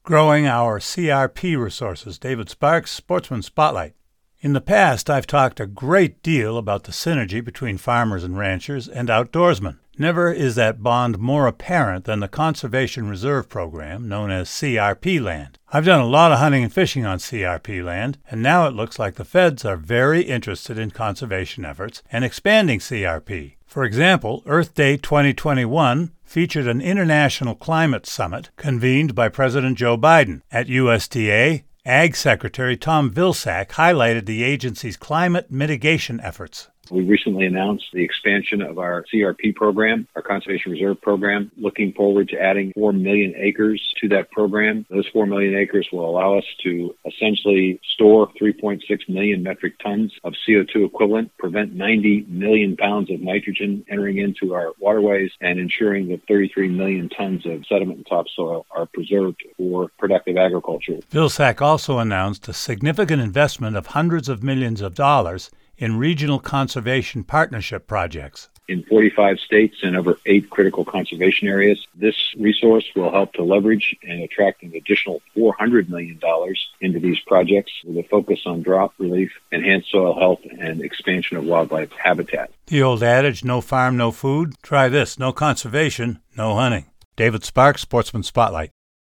Growing our CRP resources. David Sparks, Sportsman Spotlight. In the past, I've talked a great deal about the synergy between farmers and ranchers and outdoorsmen. Never is that bond more apparent than the Conservation Reserve Program, known as CRP land. I've done a lot of hunting and fishing on CRP land, and now it looks like the feds are very interested in conservation efforts and expanding CRP. For example, Earth Day 2021 featured an international climate summit convened by President Joe Biden. At USDA, Ag Secretary Tom Vilsack highlighted the agency's climate mitigation efforts. We recently announced the expansion of our CRP program, our Conservation Reserve Program, looking forward to adding 4 million acres to that program. Those 4 million acres will allow us to essentially store 3.6 million metric tons of CO2 equivalent, prevent 90 million pounds of nitrogen entering into our waterways, and ensuring that 33 million tons of sediment and topsoil are preserved for productive agriculture. Vilsack also announced a significant investment of hundreds of millions of dollars in regional conservation partnership projects. In 45 states and over 8 critical conservation areas, this resource will help to leverage and attract an additional $400 million into these projects with a focus on drought relief, enhanced soil health, and expansion of wildlife habitat. The old adage, no farm, no food? Try this, no conservation, no hunting. David Sparks, Sportsman Spotlight.